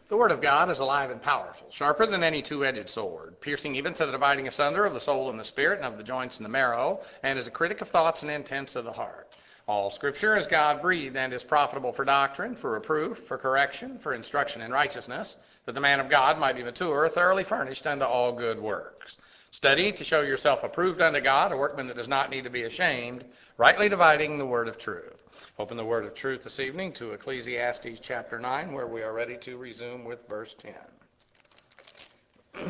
The word of God is alive and powerful, sharper than any two-edged sword, piercing even to the dividing asunder of the soul and the spirit and of the joints and the marrow, and is a critic of thoughts and intents of the heart. All Scripture is God-breathed and is profitable for doctrine, for reproof, for correction, for instruction in righteousness, that the man of God might be mature, thoroughly furnished unto all good works. Study to show yourself approved unto God, a workman that does not need to be ashamed, rightly dividing the word of truth. Open the word of truth this evening to Ecclesiastes chapter 9, where we are ready to resume with verse 10.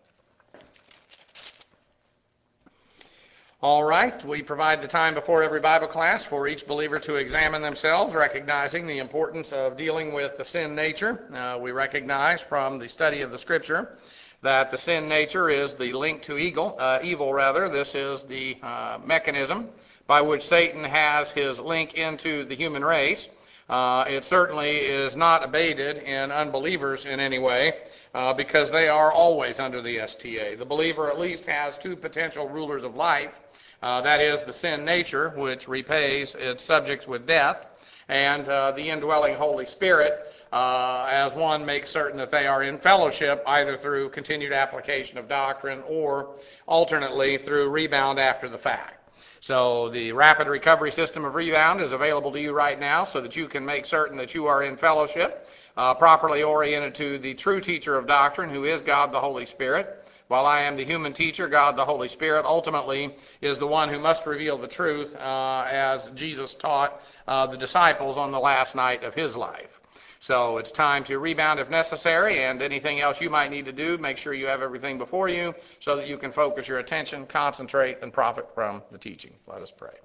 All right, we provide the time before every Bible class for each believer to examine themselves, recognizing the importance of dealing with the sin nature. We recognize from the study of the Scripture that the sin nature is the link to evil. This is the mechanism by which Satan has his link into the human race. It certainly is not abated in unbelievers in any way, because they are always under the STA. The believer at least has two potential rulers of life. That is the sin nature, which repays its subjects with death, and the indwelling Holy Spirit, as one makes certain that they are in fellowship, either through continued application of doctrine or alternately through rebound after the fact. So the rapid recovery system of Rebound is available to you right now so that you can make certain that you are in fellowship, properly oriented to the true teacher of doctrine, who is God the Holy Spirit. While I am the human teacher, God the Holy Spirit ultimately is the one who must reveal the truth, as Jesus taught the disciples on the last night of his life. So it's time to rebound if necessary, and anything else you might need to do, make sure you have everything before you so that you can focus your attention, concentrate, and profit from the teaching. Let us pray.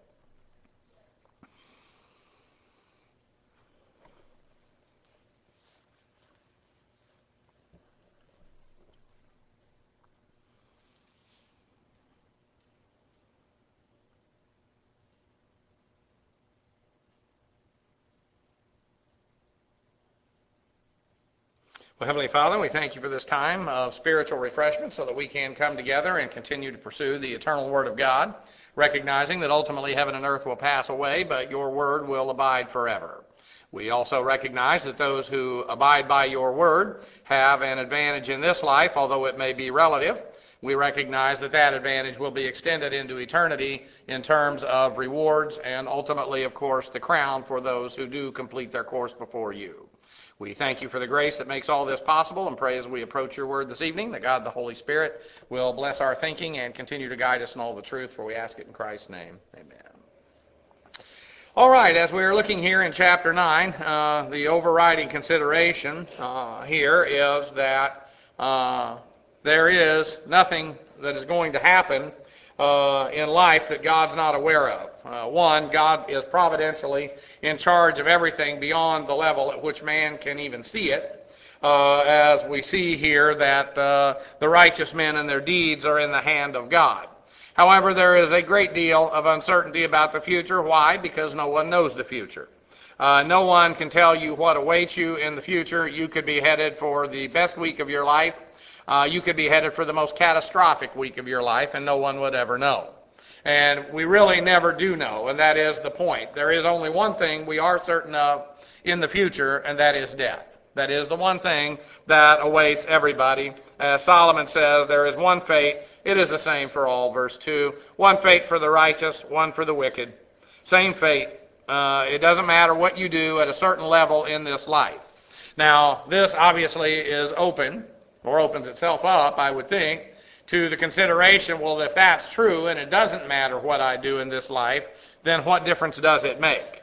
Well, Heavenly Father, we thank you for this time of spiritual refreshment so that we can come together and continue to pursue the eternal Word of God, recognizing that ultimately heaven and earth will pass away, but your Word will abide forever. We also recognize that those who abide by your Word have an advantage in this life, although it may be relative. We recognize that that advantage will be extended into eternity in terms of rewards and ultimately, of course, the crown for those who do complete their course before you. We thank you for the grace that makes all this possible and pray as we approach your word this evening that God the Holy Spirit will bless our thinking and continue to guide us in all the truth, for we ask it in Christ's name. Amen. All right, as we are looking here in chapter 9, the overriding consideration here is that there is nothing that is going to happen in life that God's not aware of. One, God is providentially in charge of everything beyond the level at which man can even see it. As we see here that the righteous men and their deeds are in the hand of God. However, there is a great deal of uncertainty about the future. Why? Because no one knows the future. No one can tell you what awaits you in the future. You could be headed for the best week of your life. You could be headed for the most catastrophic week of your life, and no one would ever know. And we really never do know, and that is the point. There is only one thing we are certain of in the future, and that is death. That is the one thing that awaits everybody. As Solomon says, there is one fate. It is the same for all. Verse 2, one fate for the righteous, one for the wicked. Same fate. It doesn't matter what you do at a certain level in this life. Now, this obviously is open, or opens itself up, I would think, to the consideration, well, if that's true and it doesn't matter what I do in this life, then what difference does it make?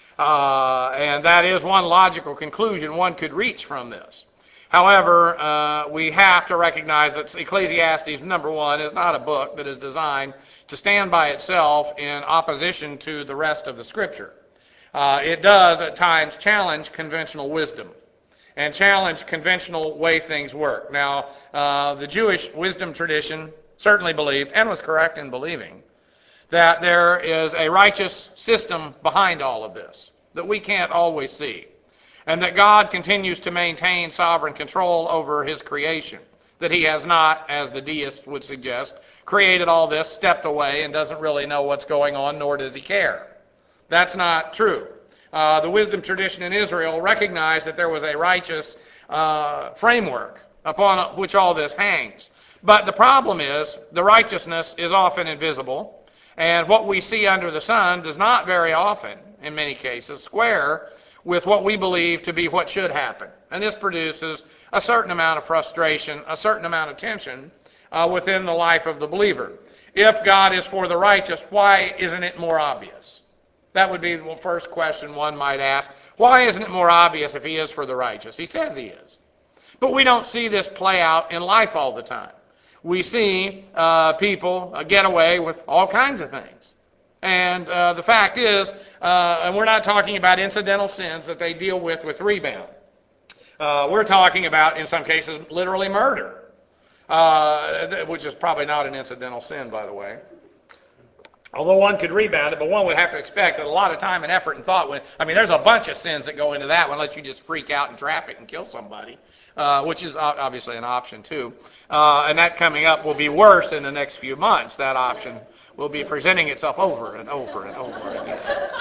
And that is one logical conclusion one could reach from this. However, we have to recognize that Ecclesiastes, number one, is not a book that is designed to stand by itself in opposition to the rest of the Scripture. It does, at times, challenge conventional wisdom and challenge conventional way things work. Now, the Jewish wisdom tradition certainly believed, and was correct in believing, that there is a righteous system behind all of this that we can't always see, and that God continues to maintain sovereign control over his creation, that he has not, as the deists would suggest, created all this, stepped away, and doesn't really know what's going on, nor does he care. That's not true. The wisdom tradition in Israel recognized that there was a righteous framework upon which all this hangs. But the problem is the righteousness is often invisible, and what we see under the sun does not very often, in many cases, square with what we believe to be what should happen. And this produces a certain amount of frustration, a certain amount of tension within the life of the believer. If God is for the righteous, why isn't it more obvious? That would be the first question one might ask. Why isn't it more obvious if he is for the righteous? He says he is. But we don't see this play out in life all the time. We see people get away with all kinds of things. And the fact is, and we're not talking about incidental sins that they deal with rebound. We're talking about, in some cases, literally murder, which is probably not an incidental sin, by the way. Although one could rebound it, but one would have to expect that a lot of time and effort and thought there's a bunch of sins that go into that one, unless you just freak out in traffic and kill somebody, which is obviously an option too. And that coming up will be worse in the next few months. That option will be presenting itself over and over and over again.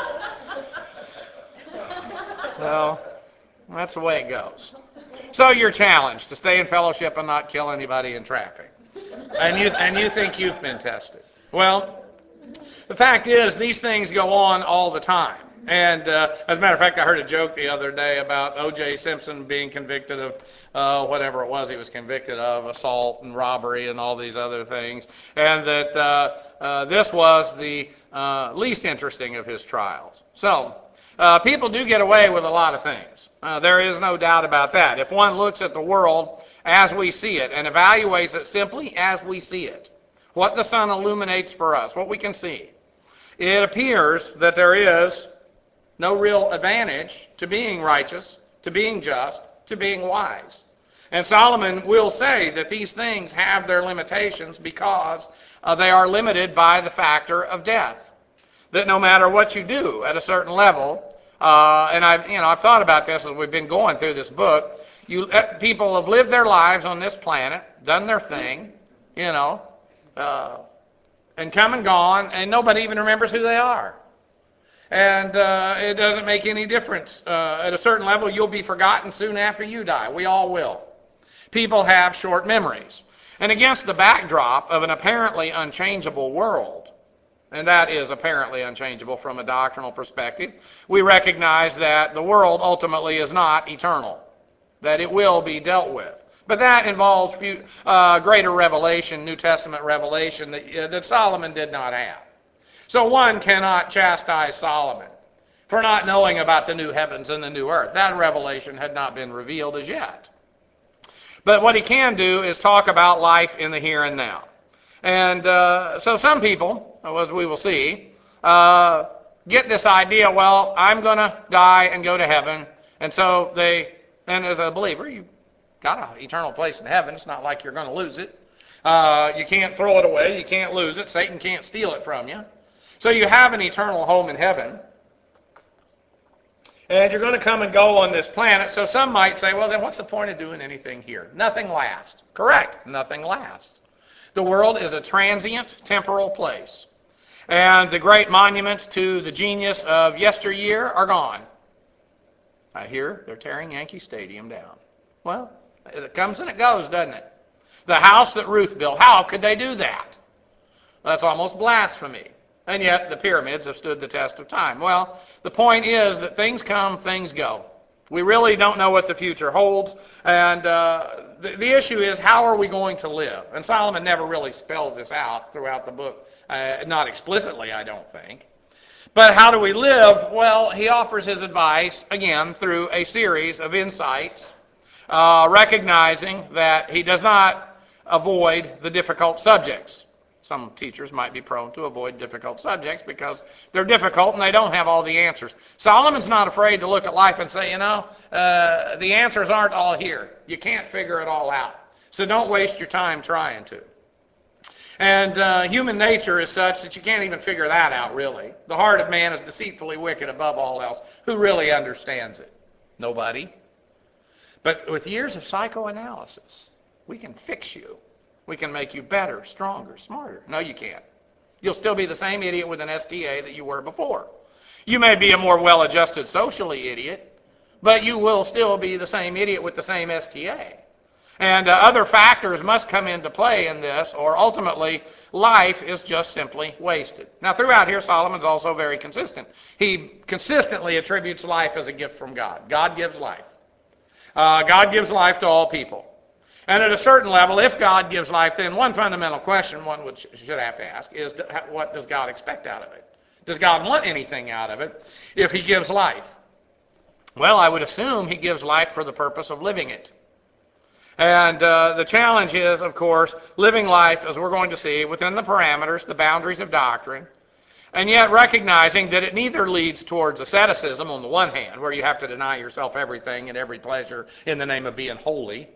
Well, that's the way it goes. So you're challenged to stay in fellowship and not kill anybody in traffic. And you think you've been tested. Well, the fact is, these things go on all the time. And as a matter of fact, I heard a joke the other day about O.J. Simpson being convicted of whatever it was he was convicted of, assault and robbery and all these other things, and that this was the least interesting of his trials. So people do get away with a lot of things. There is no doubt about that. If one looks at the world as we see it and evaluates it simply as we see it, what the sun illuminates for us, what we can see, it appears that there is no real advantage to being righteous, to being just, to being wise. And Solomon will say that these things have their limitations because they are limited by the factor of death. That no matter what you do at a certain level, and I've thought about this as we've been going through this book, people have lived their lives on this planet, done their thing, and come and gone, and nobody even remembers who they are. And it doesn't make any difference. At a certain level, you'll be forgotten soon after you die. We all will. People have short memories. And against the backdrop of an apparently unchangeable world, and that is apparently unchangeable from a doctrinal perspective, we recognize that the world ultimately is not eternal, that it will be dealt with. But that involves greater revelation, New Testament revelation, that Solomon did not have. So one cannot chastise Solomon for not knowing about the new heavens and the new earth. That revelation had not been revealed as yet. But what he can do is talk about life in the here and now. And so some people, as we will see, get this idea, well, I'm going to die and go to heaven. And so and as a believer, you got an eternal place in heaven. It's not like you're going to lose it. You can't throw it away. You can't lose it. Satan can't steal it from you. So you have an eternal home in heaven. And you're going to come and go on this planet. So some might say, well, then what's the point of doing anything here? Nothing lasts. Correct. Nothing lasts. The world is a transient, temporal place. And the great monuments to the genius of yesteryear are gone. I hear they're tearing Yankee Stadium down. Well, it comes and it goes, doesn't it? The house that Ruth built, how could they do that? That's almost blasphemy. And yet the pyramids have stood the test of time. Well, the point is that things come, things go. We really don't know what the future holds. And the issue is, how are we going to live? And Solomon never really spells this out throughout the book. Not explicitly, I don't think. But how do we live? Well, he offers his advice, again, through a series of insights, recognizing that he does not avoid the difficult subjects. Some teachers might be prone to avoid difficult subjects because they're difficult and they don't have all the answers. Solomon's not afraid to look at life and say, the answers aren't all here. You can't figure it all out. So don't waste your time trying to. And human nature is such that you can't even figure that out, really. The heart of man is deceitfully wicked above all else. Who really understands it? Nobody. But with years of psychoanalysis, we can fix you. We can make you better, stronger, smarter. No, you can't. You'll still be the same idiot with an STA that you were before. You may be a more well-adjusted socially idiot, but you will still be the same idiot with the same STA. And other factors must come into play in this, or ultimately life is just simply wasted. Now, throughout here, Solomon's also very consistent. He consistently attributes life as a gift from God. God gives life. God gives life to all people. And at a certain level, if God gives life, then one fundamental question one should have to ask is, what does God expect out of it? Does God want anything out of it if he gives life? Well, I would assume he gives life for the purpose of living it. And the challenge is, of course, living life, as we're going to see, within the parameters, the boundaries of doctrine, and yet recognizing that it neither leads towards asceticism on the one hand, where you have to deny yourself everything and every pleasure in the name of being holy,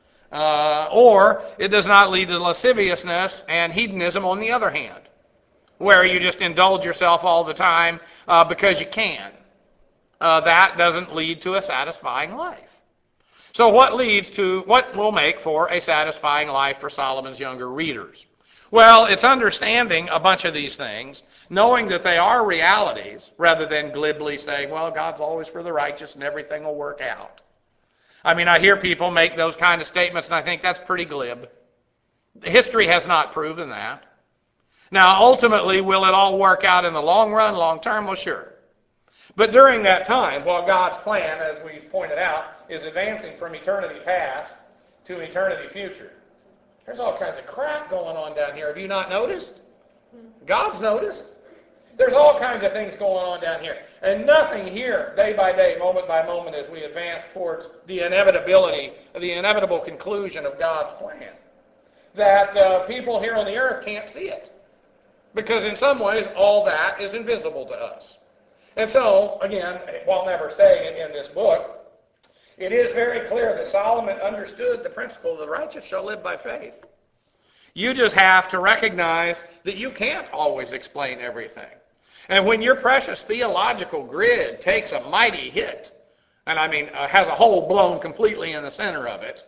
or it does not lead to lasciviousness and hedonism on the other hand, where you just indulge yourself all the time because you can. That doesn't lead to a satisfying life. So what will make for a satisfying life for Solomon's younger readers? Well, it's understanding a bunch of these things, knowing that they are realities, rather than glibly saying, well, God's always for the righteous and everything will work out. I mean, I hear people make those kind of statements, and I think that's pretty glib. History has not proven that. Now, ultimately, will it all work out in the long run, long term? Well, sure. But during that time, while God's plan, as we pointed out, is advancing from eternity past to eternity future, there's all kinds of crap going on down here. Have you not noticed? God's noticed. There's all kinds of things going on down here. And nothing here, day by day, moment by moment, as we advance towards the inevitability, the inevitable conclusion of God's plan, that people here on the earth can't see it. Because in some ways, all that is invisible to us. And so, again, while never saying it in this book, it is very clear that Solomon understood the principle the righteous shall live by faith. You just have to recognize that you can't always explain everything. And when your precious theological grid takes a mighty hit, and I mean has a hole blown completely in the center of it,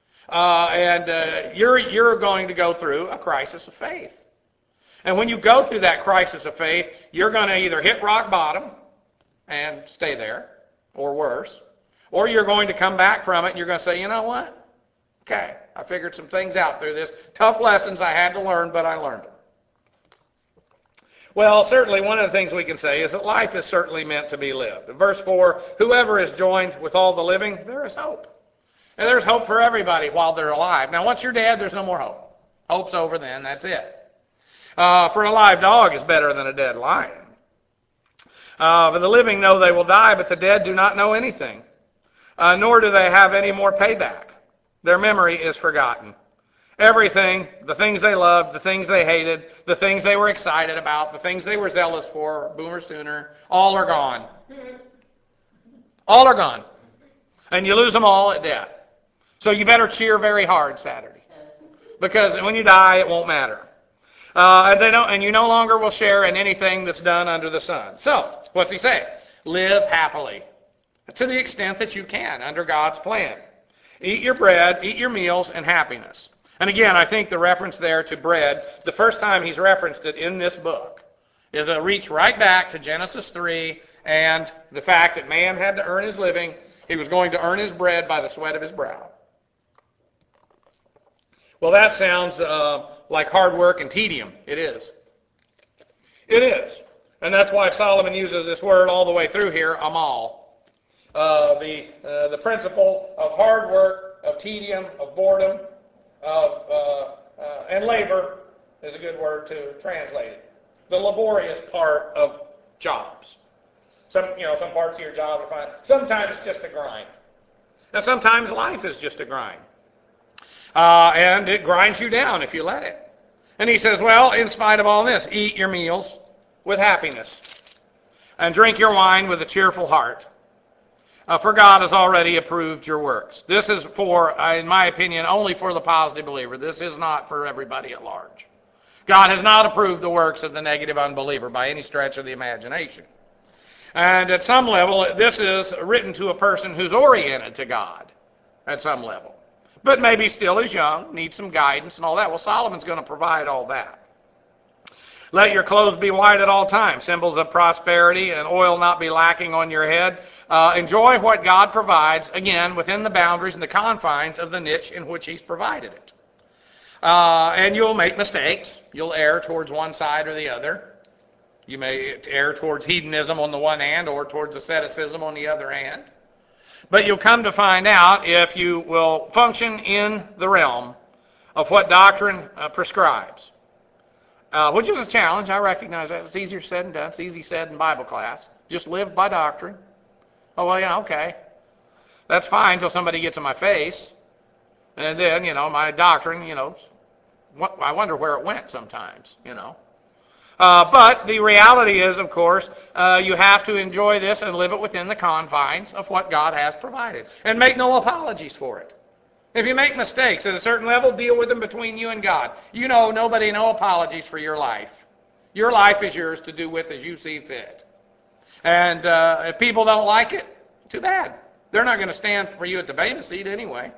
you're going to go through a crisis of faith. And when you go through that crisis of faith, you're going to either hit rock bottom and stay there, or worse, or you're going to come back from it and you're going to say, you know what? Okay, I figured some things out through this. Tough lessons I had to learn, but I learned them. Well, certainly one of the things we can say is that life is certainly meant to be lived. In verse 4, whoever is joined with all the living, there is hope. And there's hope for everybody while they're alive. Now, once you're dead, there's no more hope. Hope's over then, that's it. For a live dog is better than a dead lion. For the living know they will die, but the dead do not know anything, nor do they have any more payback. Their memory is forgotten. Everything, the things they loved, the things they hated, the things they were excited about, the things they were zealous for, boomer sooner, all are gone. All are gone. And you lose them all at death. So you better cheer very hard Saturday. Because when you die, it won't matter. And you no longer will share in anything that's done under the sun. So, what's he saying? Live happily. To the extent that you can, under God's plan. Eat your bread, eat your meals, and happiness. And again, I think the reference there to bread, the first time he's referenced it in this book, is a reach right back to Genesis 3 and the fact that man had to earn his living. He was going to earn his bread by the sweat of his brow. Well, that sounds like hard work and tedium. It is. It is. And that's why Solomon uses this word all the way through here, amal. The principle of hard work, of tedium, of boredom, and labor is a good word to translate it. The laborious part of jobs. Some parts of your job are fine. Sometimes it's just a grind. And sometimes life is just a grind. And it grinds you down if you let it. And he says, well, in spite of all this, eat your meals with happiness and drink your wine with a cheerful heart. For God has already approved your works. This is for, in my opinion, only for the positive believer. This is not for everybody at large. God has not approved the works of the negative unbeliever by any stretch of the imagination. And at some level, this is written to a person who's oriented to God at some level, but maybe still is young, needs some guidance and all that. Well, Solomon's going to provide all that. Let your clothes be white at all times, symbols of prosperity, and oil not be lacking on your head. Enjoy what God provides, again, within the boundaries and the confines of the niche in which He's provided it. And you'll make mistakes. You'll err towards one side or the other. You may err towards hedonism on the one hand or towards asceticism on the other hand. But you'll come to find out if you will function in the realm of what doctrine prescribes. Which is a challenge. I recognize that. It's easier said than done. It's easy said in Bible class. Just live by doctrine. Oh, well, yeah, okay. That's fine until somebody gets in my face. And then, my doctrine, I wonder where it went sometimes, But the reality is, of course, you have to enjoy this and live it within the confines of what God has provided. And make no apologies for it. If you make mistakes at a certain level, deal with them between you and God. Nobody, no apologies for your life. Your life is yours to do with as you see fit. And if people don't like it, too bad. They're not going to stand for you at the Bema seat anyway.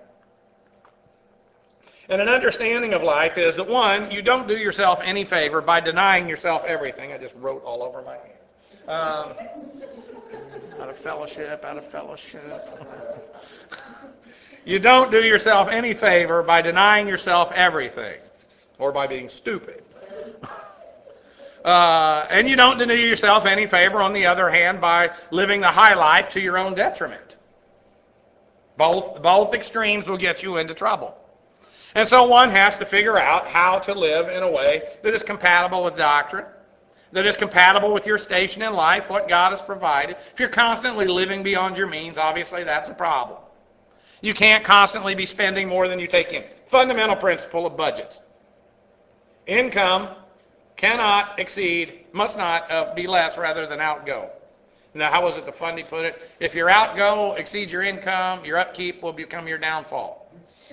And an understanding of life is that, one, you don't do yourself any favor by denying yourself everything. I just wrote all over my hand. Out of fellowship. You don't do yourself any favor by denying yourself everything or by being stupid. And you don't do yourself any favor, on the other hand, by living the high life to your own detriment. Both extremes will get you into trouble. And so one has to figure out how to live in a way that is compatible with doctrine, that is compatible with your station in life, what God has provided. If you're constantly living beyond your means, obviously that's a problem. You can't constantly be spending more than you take in. Fundamental principle of budgets. Income cannot exceed, must not be less rather than outgo. Now, how was it the Fundy put it? If your outgo exceeds your income, your upkeep will become your downfall.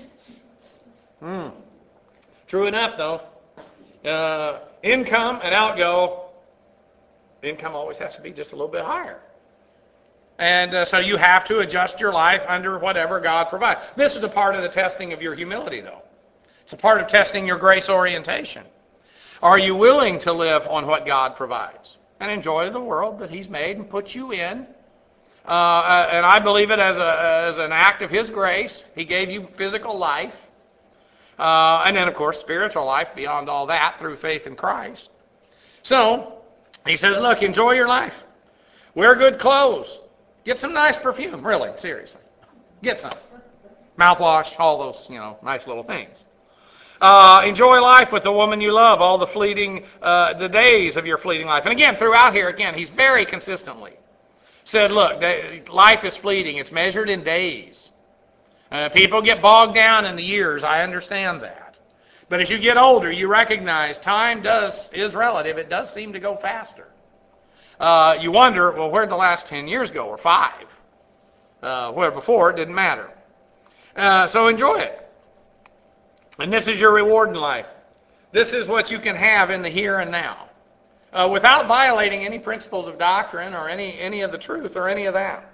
True enough, though. Income and outgo, income always has to be just a little bit higher. And so you have to adjust your life under whatever God provides. This is a part of the testing of your humility, though. It's a part of testing your grace orientation. Are you willing to live on what God provides and enjoy the world that He's made and put you in? And I believe it as an act of His grace. He gave you physical life. And then, of course, spiritual life beyond all that through faith in Christ. So, He says, look, enjoy your life. Wear good clothes. Get some nice perfume. Really, seriously. Get some. Mouthwash, all those, nice little things. Enjoy life with the woman you love, all the fleeting, the days of your fleeting life. And again, throughout here, He's very consistently said, look, life is fleeting. It's measured in days. People get bogged down in the years. I understand that. But as you get older, you recognize time is relative. It does seem to go faster. You wonder, well, where'd the last 10 years go, or 5? Where before, it didn't matter. So enjoy it. And this is your reward in life. This is what you can have in the here and now, without violating any principles of doctrine or any of the truth or any of that.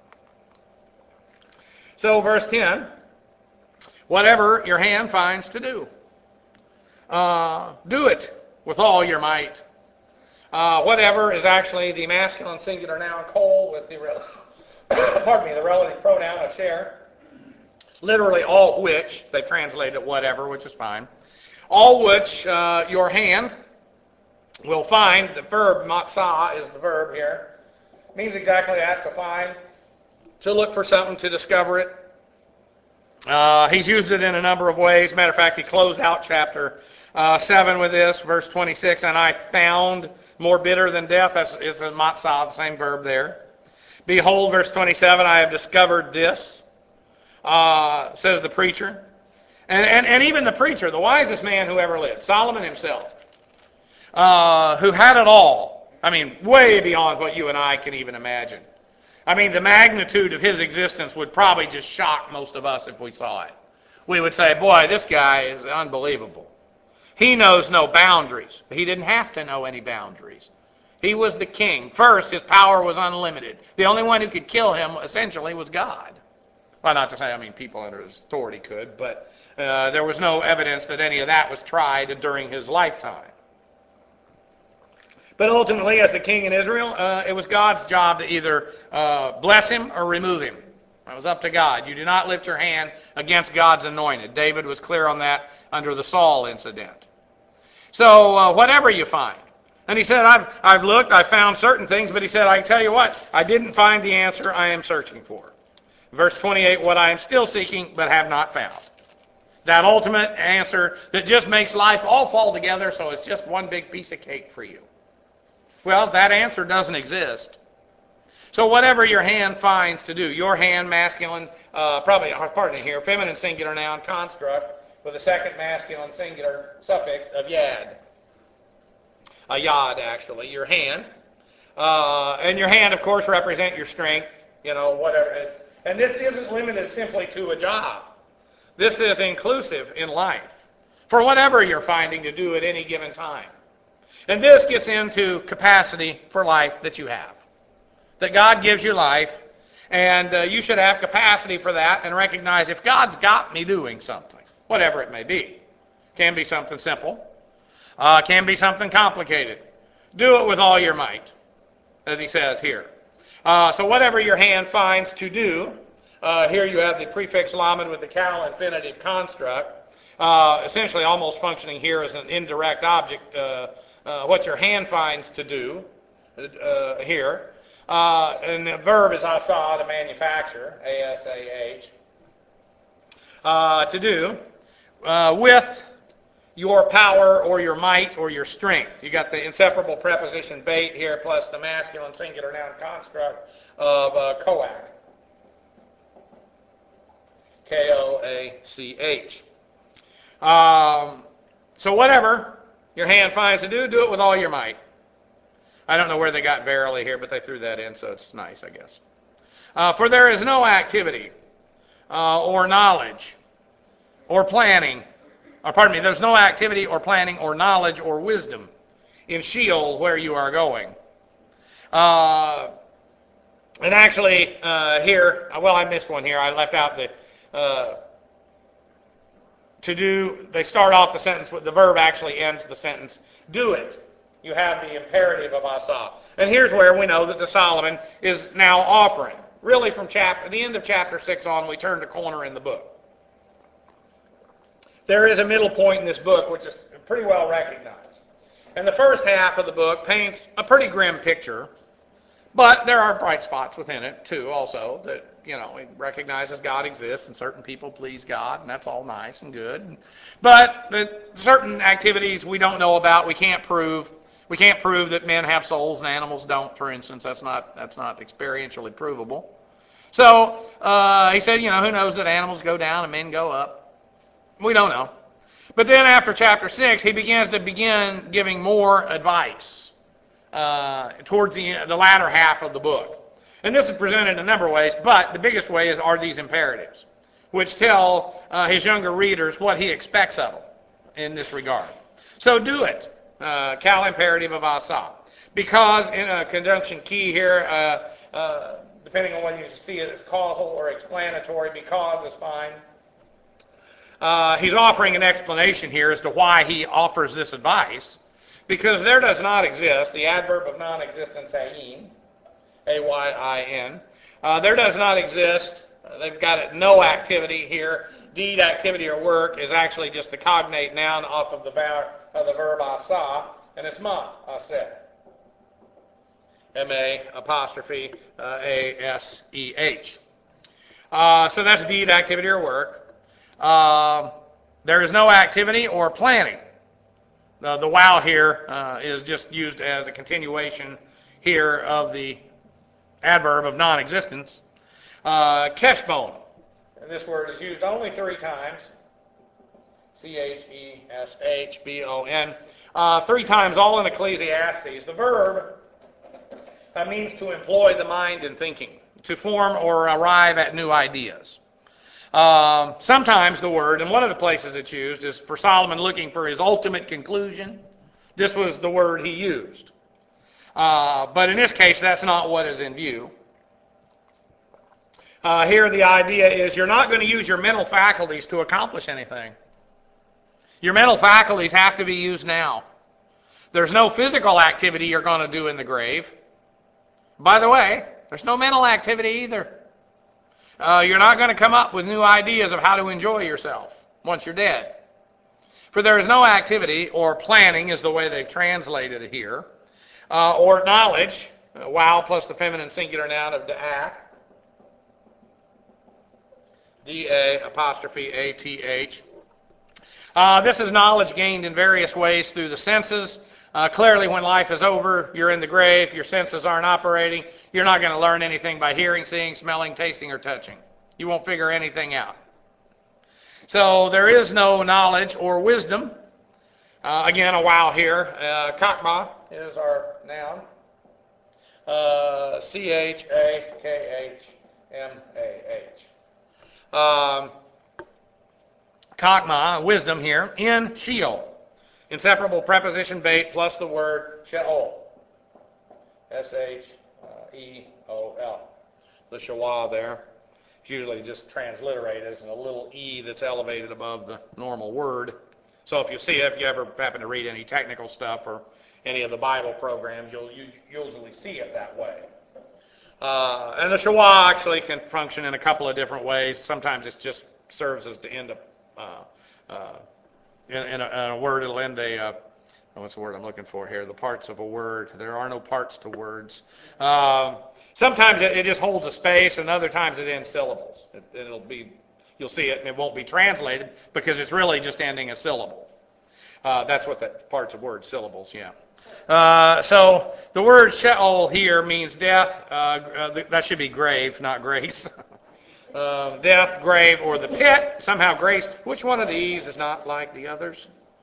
So verse 10, whatever your hand finds to do, do it with all your might. Whatever is actually the masculine singular noun kol with the the relative pronoun of share. Literally all which, they translate it whatever, which is fine. All which your hand will find. The verb matzah is the verb here. Means exactly that, to find, to look for something, to discover it. He's used it in a number of ways. Matter of fact, he closed out chapter 7 with this, verse 26, and I found more bitter than death. It's a matzah, the same verb there. Behold, verse 27, I have discovered this, says the preacher. And even the preacher, the wisest man who ever lived, Solomon himself, who had it all. I mean, way beyond what you and I can even imagine. I mean, the magnitude of his existence would probably just shock most of us if we saw it. We would say, boy, this guy is unbelievable. He knows no boundaries. He didn't have to know any boundaries. He was the king. First, his power was unlimited. The only one who could kill him, essentially, was God. Well, not to say, people under his authority could, but there was no evidence that any of that was tried during his lifetime. But ultimately, as the king in Israel, it was God's job to either bless him or remove him. It was up to God. You do not lift your hand against God's anointed. David was clear on that under the Saul incident. So whatever you find. And he said, I've looked, I've found certain things, but he said, I tell you what, I didn't find the answer I am searching for. Verse 28, what I am still seeking but have not found. That ultimate answer that just makes life all fall together so it's just one big piece of cake for you. Well, that answer doesn't exist. So whatever your hand finds to do, your hand, masculine, feminine singular noun construct with a second masculine singular suffix of yad. A yod, actually, your hand. And your hand, of course, represent your strength, whatever. And this isn't limited simply to a job. This is inclusive in life for whatever you're finding to do at any given time. And this gets into capacity for life that you have. That God gives you life, and you should have capacity for that and recognize if God's got me doing something, whatever it may be. Can be something simple. Can be something complicated. Do it with all your might, as he says here. So whatever your hand finds to do, here you have the prefix lamed with the cal infinitive construct, essentially almost functioning here as an indirect object, what your hand finds to do here. And the verb is asa, to manufacture, A-S-A-H, to do, with your power or your might or your strength. You got the inseparable preposition bait here plus the masculine singular noun construct of koach. K-O-A-C-H. So whatever your hand finds to do it with all your might. I don't know where they got verily here, but they threw that in, so it's nice, I guess. For there is no activity or knowledge or planning, there's no activity or planning or knowledge or wisdom in Sheol where you are going. And actually, here, I missed one here. I left out the to do. They start off the sentence with the verb actually ends the sentence. Do it. You have the imperative of asa. And here's where we know that the Solomon is now offering. Really from the end of chapter 6 on, we turn the corner in the book. There is a middle point in this book which is pretty well recognized. And the first half of the book paints a pretty grim picture, but there are bright spots within it too also that, it recognizes God exists and certain people please God, and that's all nice and good. But certain activities we don't know about, we can't prove. We can't prove that men have souls and animals don't, for instance. That's not experientially provable. So he said, who knows that animals go down and men go up? We don't know. But then after chapter 6, he begins giving more advice towards the latter half of the book. And this is presented in a number of ways, but the biggest way are these imperatives, which tell his younger readers what he expects of them in this regard. So do it. Cal imperative of asa. Because in a conjunction key here, depending on whether you see it as causal or explanatory, because is fine. He's offering an explanation here as to why he offers this advice. Because there does not exist, the adverb of non-existence, ayin, A-Y-I-N, there does not exist, they've got it, no activity here. Deed, activity, or work is actually just the cognate noun off of the verb asa, and it's ma, aseh. M-A apostrophe A-S-E-H. So that's deed, activity, or work. There is no activity or planning. The wow here is just used as a continuation here of the adverb of non-existence. Keshbon. And this word is used only 3 times. C-H-E-S-H-B-O-N. 3 times, all in Ecclesiastes. The verb means to employ the mind in thinking, to form or arrive at new ideas. Sometimes the word, and one of the places it's used, is for Solomon looking for his ultimate conclusion. This was the word he used. But in this case, that's not what is in view. Here the idea is you're not going to use your mental faculties to accomplish anything. Your mental faculties have to be used now. There's no physical activity you're going to do in the grave. By the way, there's no mental activity either. You're not going to come up with new ideas of how to enjoy yourself once you're dead. For there is no activity, or planning is the way they've translated it here, or knowledge, wow plus the feminine singular noun of da'ath, D-A''A''T-H. This is knowledge gained in various ways through the senses. Clearly, when life is over, you're in the grave, your senses aren't operating, you're not going to learn anything by hearing, seeing, smelling, tasting, or touching. You won't figure anything out. So there is no knowledge or wisdom. Again, a wow here. Chakma is our noun. C-H-A-K-H-M-A-H. Chakma, wisdom here, in Sheol. Inseparable preposition bait plus the word Sheol. S-H-E-O-L. The Shawah there. It's usually just transliterated as a little E that's elevated above the normal word. So if you see it, if you ever happen to read any technical stuff or any of the Bible programs, you'll usually see it that way. And the Shawah actually can function in a couple of different ways. Sometimes it just serves as to end up in a word. It'll end what's the word I'm looking for here? The parts of a word. There are no parts to words. Sometimes it just holds a space, and other times it ends syllables. You'll see it, and it won't be translated because it's really just ending a syllable. That's what that parts of words, syllables, yeah. So the word Sheol here means death. That should be grave, not grace. Death, grave, or the pit. Somehow grace. Which one of these is not like the others?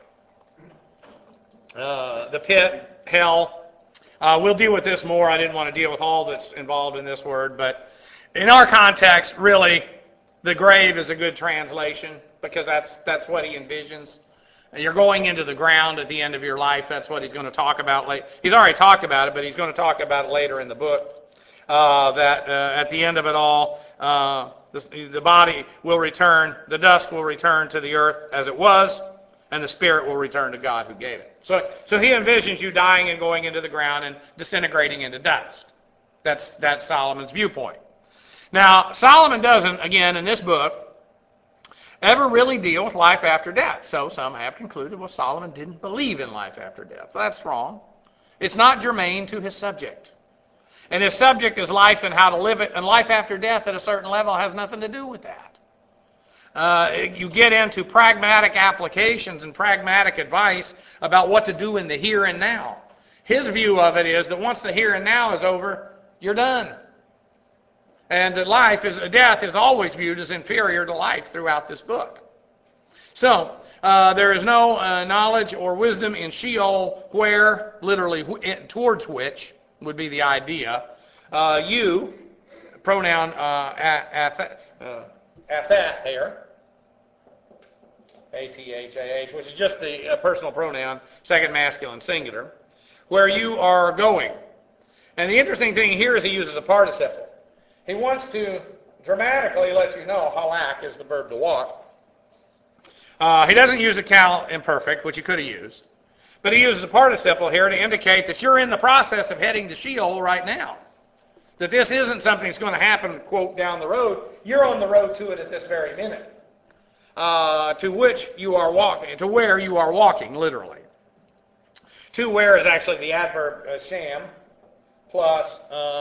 The pit, hell. We'll deal with this more. I didn't want to deal with all that's involved in this word, but in our context, really, the grave is a good translation because that's what he envisions. You're going into the ground at the end of your life. That's what he's going to talk about later. He's already talked about it, but he's going to talk about it later in the book. That at the end of it all, the body will return, the dust will return to the earth as it was, and the spirit will return to God who gave it. So he envisions you dying and going into the ground and disintegrating into dust. That's Solomon's viewpoint. Now, Solomon doesn't, again, in this book, ever really deal with life after death. So some have concluded, well, Solomon didn't believe in life after death. That's wrong. It's not germane to his subject. And his subject is life and how to live it, and life after death at a certain level has nothing to do with that. You get into pragmatic applications and pragmatic advice about what to do in the here and now. His view of it is that once the here and now is over, you're done. And that death is always viewed as inferior to life throughout this book. So, there is no knowledge or wisdom in Sheol, where, literally, towards which would be the idea. You, pronoun athat here, A-T-H-A-H, which is just the personal pronoun, second masculine singular, where you are going. And the interesting thing here is he uses a participle. He wants to dramatically let you know halak is the verb to walk. He doesn't use a cal imperfect, which he could have used. But he uses a participle here to indicate that you're in the process of heading to Sheol right now. That this isn't something that's going to happen, quote, down the road. You're on the road to it at this very minute. To which you are walking, to where you are walking, literally. To where is actually the adverb sham, plus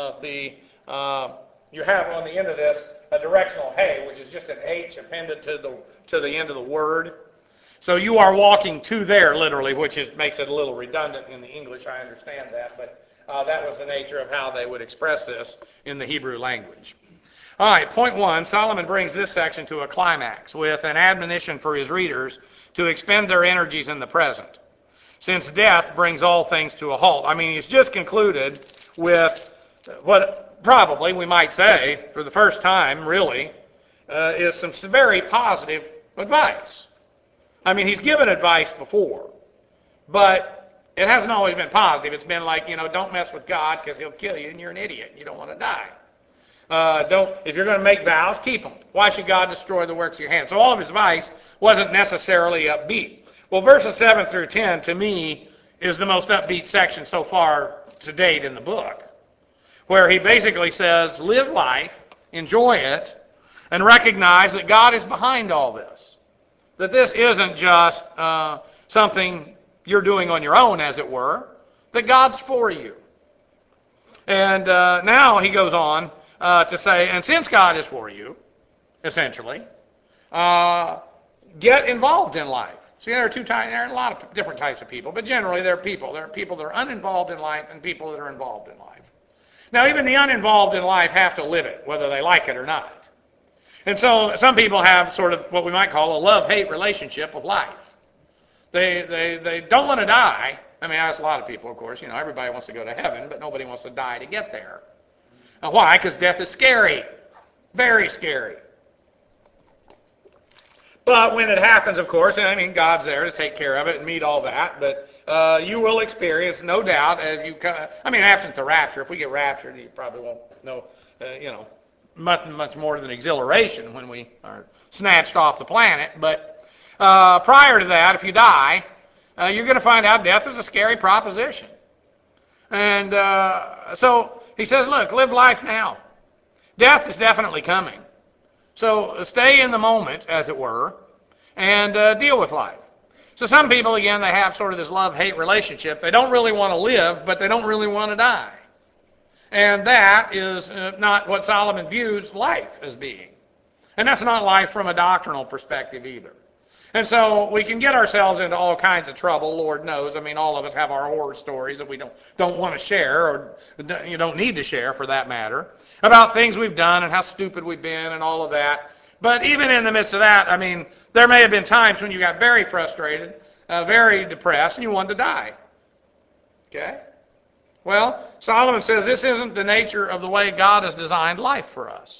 you have on the end of this a directional hey, which is just an H appended to the end of the word. So you are walking to there, literally, which makes it a little redundant in the English. I understand that, but that was the nature of how they would express this in the Hebrew language. All right, point one, Solomon brings this section to a climax with an admonition for his readers to expend their energies in the present, since death brings all things to a halt. I mean, he's just concluded with what probably, we might say, for the first time, really, is some very positive advice. I mean, he's given advice before, but it hasn't always been positive. It's been like, don't mess with God because he'll kill you and you're an idiot. You don't want to die. If you're going to make vows, keep them. Why should God destroy the works of your hands? So all of his advice wasn't necessarily upbeat. Well, verses 7 through 10, to me, is the most upbeat section so far to date in the book, where he basically says, live life, enjoy it, and recognize that God is behind all this. That this isn't just something you're doing on your own, as it were, that God's for you. And now he goes on to say, and since God is for you, essentially, get involved in life. See, there are a lot of different types of people, but generally there are people. There are people that are uninvolved in life and people that are involved in life. Now, even the uninvolved in life have to live it, whether they like it or not. And so some people have sort of what we might call a love-hate relationship with life. They don't want to die. I mean, that's a lot of people, of course. You know, everybody wants to go to heaven, but nobody wants to die to get there. Now, why? Because death is scary. Very scary. But when it happens, of course, and I mean, God's there to take care of it and meet all that, but you will experience, no doubt, as you absent the rapture. If we get raptured, you probably won't know, much more than exhilaration when we are snatched off the planet. But prior to that, if you die, you're going to find out death is a scary proposition. And so he says, look, live life now. Death is definitely coming. So stay in the moment, as it were, and deal with life. So some people, again, they have sort of this love-hate relationship. They don't really want to live, but they don't really want to die. And that is not what Solomon views life as being. And that's not life from a doctrinal perspective either. And so we can get ourselves into all kinds of trouble, Lord knows. I mean, all of us have our horror stories that we don't want to share, or you don't need to share for that matter, about things we've done and how stupid we've been and all of that. But even in the midst of that, I mean, there may have been times when you got very frustrated, very depressed, and you wanted to die. Okay? Well, Solomon says this isn't the nature of the way God has designed life for us.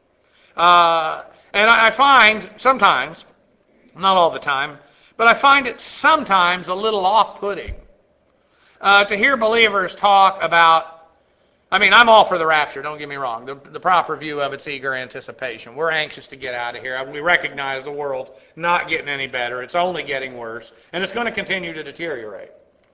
And I find sometimes, not all the time, but I find it sometimes a little off-putting to hear believers talk about, I mean, I'm all for the rapture, don't get me wrong. The proper view of it's eager anticipation. We're anxious to get out of here. We recognize the world's not getting any better. It's only getting worse, and it's going to continue to deteriorate.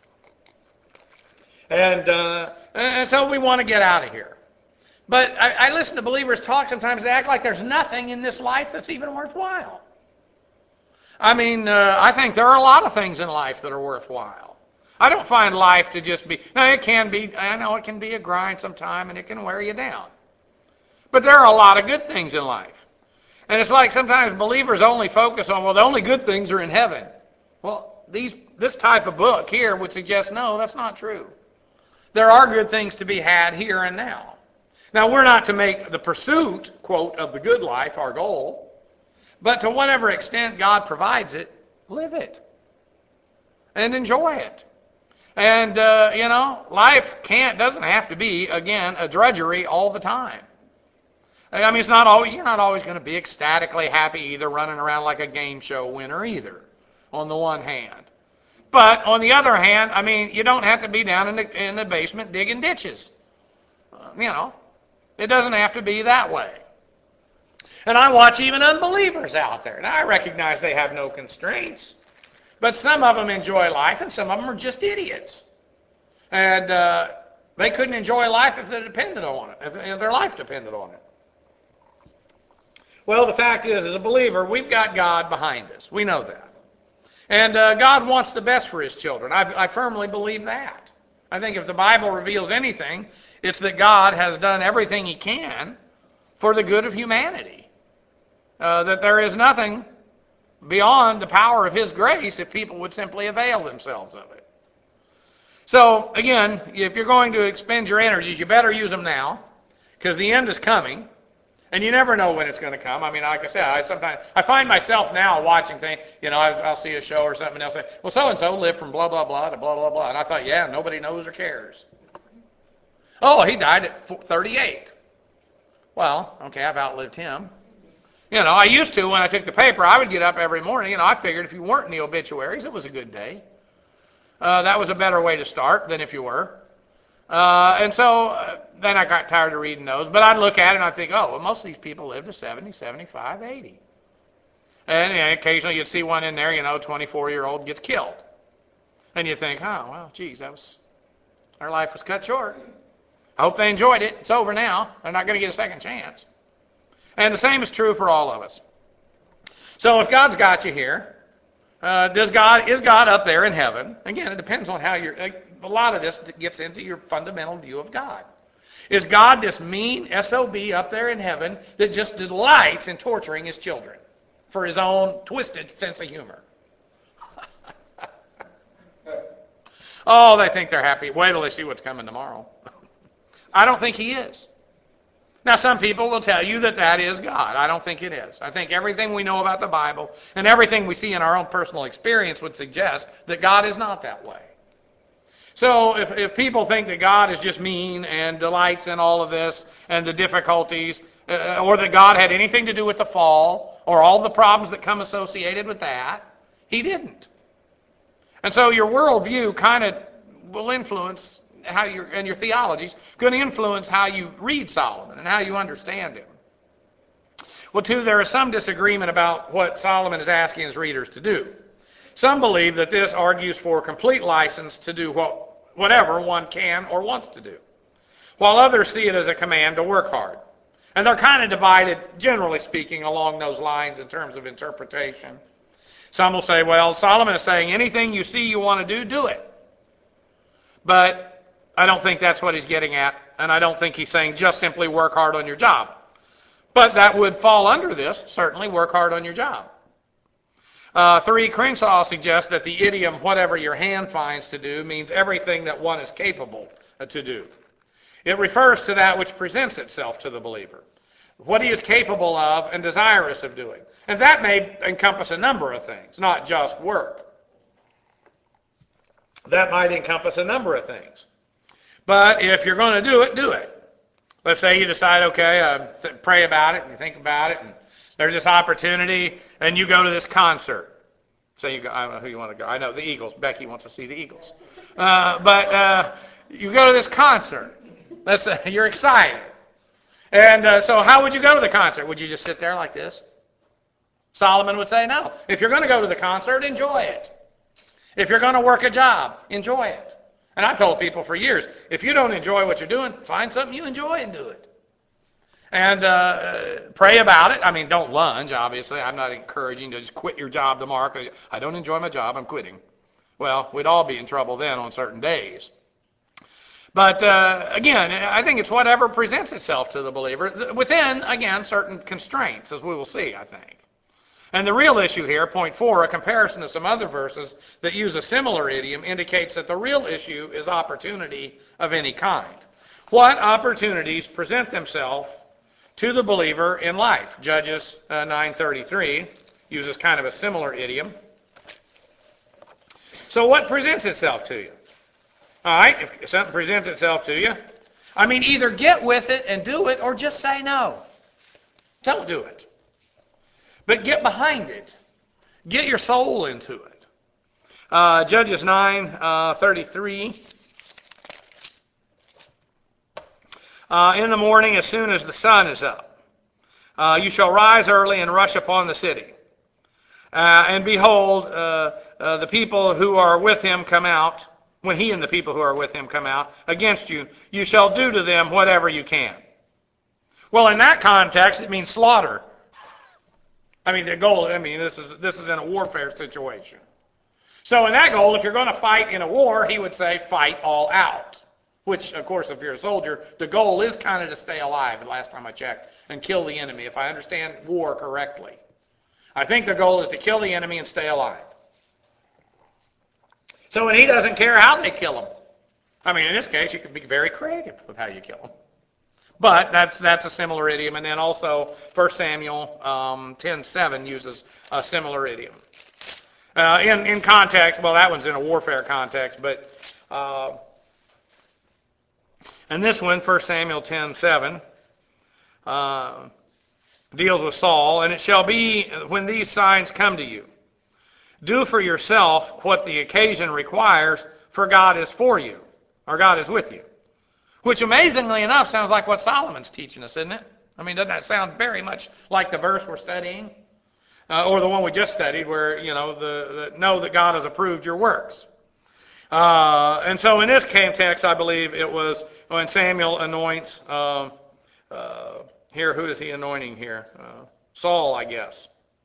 And so we want to get out of here. But I listen to believers talk sometimes. They act like there's nothing in this life that's even worthwhile. I mean, I think there are a lot of things in life that are worthwhile. I don't find life to just be, now it can be, I know it can be a grind sometime and it can wear you down. But there are a lot of good things in life. And it's like sometimes believers only focus on, well, the only good things are in heaven. Well, this type of book here would suggest, no, that's not true. There are good things to be had here and now. Now, we're not to make the pursuit, quote, of the good life our goal, but to whatever extent God provides it, live it and enjoy it. And, life doesn't have to be, again, a drudgery all the time. I mean, you're not always going to be ecstatically happy either, running around like a game show winner either, on the one hand. But on the other hand, I mean, you don't have to be down in the basement digging ditches. It doesn't have to be that way. And I watch even unbelievers out there. Now, I recognize they have no constraints. But some of them enjoy life, and some of them are just idiots. And they couldn't enjoy life if they depended on it, if their life depended on it. Well, the fact is, as a believer, we've got God behind us. We know that. And God wants the best for his children. I firmly believe that. I think if the Bible reveals anything, it's that God has done everything he can for the good of humanity. That there is nothing beyond the power of his grace if people would simply avail themselves of it. So, again, if you're going to expend your energies, you better use them now, because the end is coming, and you never know when it's going to come. I mean, like I said, I find myself now watching things, I'll see a show or something, and they'll say, well, so-and-so lived from blah, blah, blah to blah, blah, blah. And I thought, yeah, nobody knows or cares. Oh, he died at 38. Well, okay, I've outlived him. I used to, when I took the paper, I would get up every morning. I figured if you weren't in the obituaries, it was a good day. That was a better way to start than if you were. And so then I got tired of reading those. But I'd look at it and I'd think, oh, well, most of these people live to 70, 75, 80. And occasionally you'd see one in there, 24-year-old gets killed. And you think, oh, well, geez, their life was cut short. I hope they enjoyed it. It's over now. They're not going to get a second chance. And the same is true for all of us. So if God's got you here, is God up there in heaven? Again, it depends on how a lot of this gets into your fundamental view of God. Is God this mean SOB up there in heaven that just delights in torturing his children for his own twisted sense of humor? Oh, they think they're happy. Wait till they see what's coming tomorrow. I don't think he is. Now, some people will tell you that that is God. I don't think it is. I think everything we know about the Bible and everything we see in our own personal experience would suggest that God is not that way. So if people think that God is just mean and delights in all of this and the difficulties, or that God had anything to do with the fall or all the problems that come associated with that, he didn't. And so your worldview kind of will influence and your theology is going to influence how you read Solomon and how you understand him. Well, too, there is some disagreement about what Solomon is asking his readers to do. Some believe that this argues for complete license to do whatever one can or wants to do, while others see it as a command to work hard. And they're kind of divided, generally speaking, along those lines in terms of interpretation. Some will say, well, Solomon is saying anything you see you want to do it. But I don't think that's what he's getting at, and I don't think he's saying just simply work hard on your job. But that would fall under this, certainly work hard on your job. 3, Crenshaw suggests that the idiom, whatever your hand finds to do, means everything that one is capable to do. It refers to that which presents itself to the believer, what he is capable of and desirous of doing. And that may encompass a number of things, not just work. That might encompass a number of things. But if you're going to do it, do it. Let's say you decide, okay, pray about it and think about it, and there's this opportunity, and you go to this concert. Say you go, I don't know who you want to go. I know the Eagles. Becky wants to see the Eagles. But you go to this concert. Let's say you're excited. And so how would you go to the concert? Would you just sit there like this? Solomon would say no. If you're going to go to the concert, enjoy it. If you're going to work a job, enjoy it. And I've told people for years, if you don't enjoy what you're doing, find something you enjoy and do it. And pray about it. I mean, don't lunge, obviously. I'm not encouraging to just quit your job tomorrow because I don't enjoy my job, I'm quitting. Well, we'd all be in trouble then on certain days. But again, I think it's whatever presents itself to the believer within, again, certain constraints, as we will see, I think. And the real issue here, point 4, a comparison to some other verses that use a similar idiom, indicates that the real issue is opportunity of any kind. What opportunities present themselves to the believer in life? Judges 9:33 uses kind of a similar idiom. So what presents itself to you? All right, if something presents itself to you, I mean, either get with it and do it or just say no. Don't do it. But get behind it. Get your soul into it. Judges 9:33. In the morning, as soon as the sun is up, you shall rise early and rush upon the city. And behold, the people who are with him come out. When he and the people who are with him come out against you, you shall do to them whatever you can. Well, in that context, it means slaughter. I mean, this is in a warfare situation. So in that goal, if you're going to fight in a war, he would say fight all out. Which, of course, if you're a soldier, the goal is kind of to stay alive, the last time I checked, and kill the enemy, if I understand war correctly. I think the goal is to kill the enemy and stay alive. So when he doesn't care how they kill him. I mean, in this case, you can be very creative with how you kill him. But that's a similar idiom. And then also 1 Samuel 10:7 uses a similar idiom. In context, well, that one's in a warfare context, but and this one, 1 Samuel 10:7, deals with Saul. And it shall be when these signs come to you, do for yourself what the occasion requires, for God is for you, or God is with you. Which, amazingly enough, sounds like what Solomon's teaching us, isn't it? I mean, doesn't that sound very much like the verse we're studying? Or the one we just studied where, know that God has approved your works. And so in this context, I believe it was when Samuel anoints, here, who is he anointing here? Saul, I guess.